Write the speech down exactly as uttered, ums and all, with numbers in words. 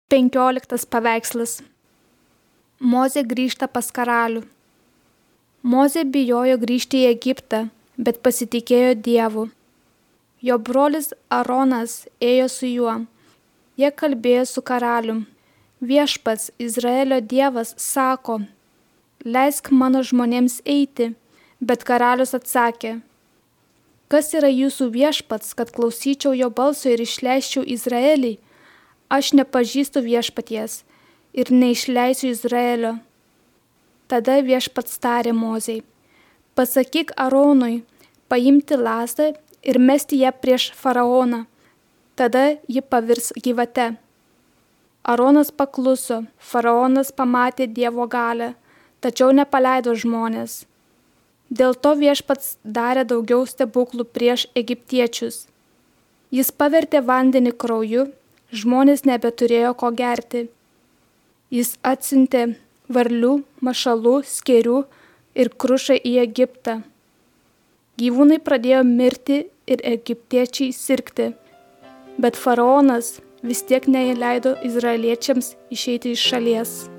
Penkioliktas paveikslas. Mozė grįžta pas karalių. Mozė bijojo grįžti į Egiptą, bet pasitikėjo Dievu. Jo brolis Aronas ėjo su juo. Jie kalbėjo su karalium. Viešpats, Izraelio Dievas, sako, leisk mano žmonėms eiti. Bet karalius atsakė, kas yra jūsų viešpats, kad klausyčiau jo balso ir išleisčiau Izraelį? Aš nepažįstu viešpaties ir neišleisiu Izraelio. Tada viešpats tarė Mozei, pasakyk Aronui paimti lazdą ir mesti ją prieš faraoną. Tada ji pavirs gyvate. Aronas pakluso, faraonas pamatė Dievo galią, tačiau nepaleido žmonės. Dėl to viešpats darė daugiau stebuklų prieš egiptiečius. Jis pavertė vandenį krauju, žmonės nebeturėjo ko gerti. Jis atsiuntė varlių, mašalų, skėrių ir krušą į Egiptą. Gyvūnai pradėjo mirti ir egiptiečiai sirgti, bet faraonas vis tiek neleido izraeliečiams išeiti iš šalies.